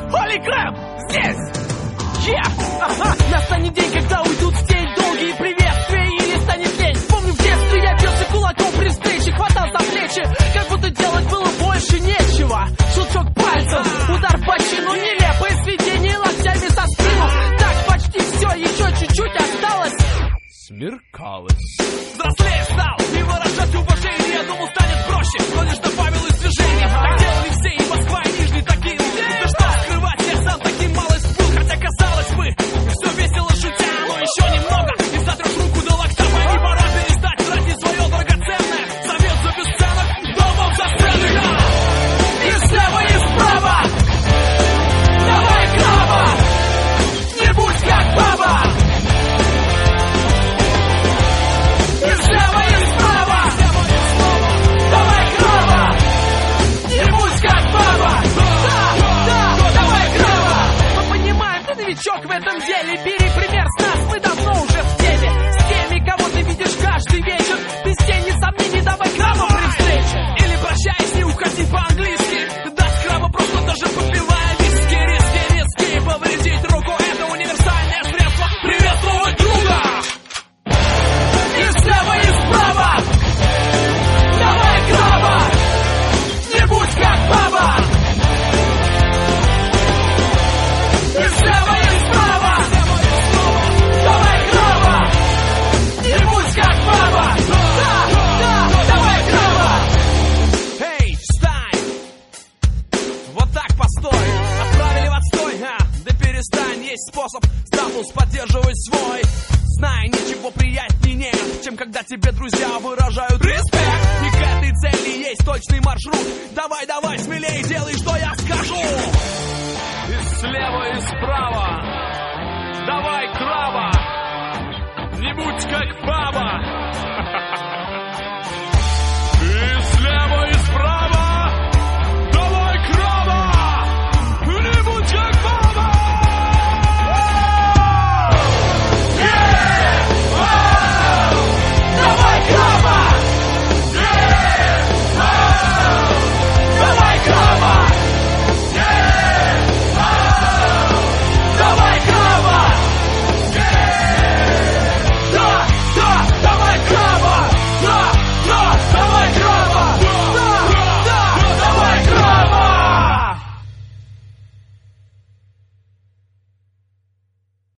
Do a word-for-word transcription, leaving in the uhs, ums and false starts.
Holy crap! Здесь! Yeah! Ага! Настанет день, когда уйдут в тень долгие приветствия или станет лень. Помню, в детстве я бился кулаком при встрече, хватал за плечи, как будто делать было больше нечего. Щелчок пальцев, удар в бочину, нелепое сведение локтями за спину. Так почти все, еще чуть-чуть осталось. Смеркалось. Взрослее стал, и выражать уважение, я думал, станет проще, но лишь добавил из движения. Так делали все, и Москва, и Нижний Тагил. Да что скрывать, я сам таким малость был, хотя казалось бы, все весело шутя, но еще немного, и затрешь руку до локтя, пойми, пора перестать тратить свое драгоценное. Совет за бесценок, домов за сцены. И слева, и справа, давай краба, не будь как баба. И слева, и справа, давай краба, не будь как баба. Да, да, давай краба. Мы понимаем, ты новичок в этом деле, бери пример с нас, мы давно уже в теме. С теми, кого ты видишь каждый вечер, без тени сомнений, давай краба при встрече. Или прощайся и уходи по-английски, дать краба просто даже попивая виски. Риски, риски, повредить руку, это универсальное средство приветствовать друга. И слева, и справа, давай краба, не будь как баба. И слева, и справа, давай краба, не будь как баба. Да, да, давай краба. Эй, встань, вот так постой, отправили в отстой, а, да перестань, есть способ статус поддерживать свой. Знай, ничего приятнее нет, чем когда тебе друзья выражают респект. И к этой цели есть точный маршрут. Давай, давай, смелее делай, что я скажу. И слева, и справа, давай краба, не будь как баба.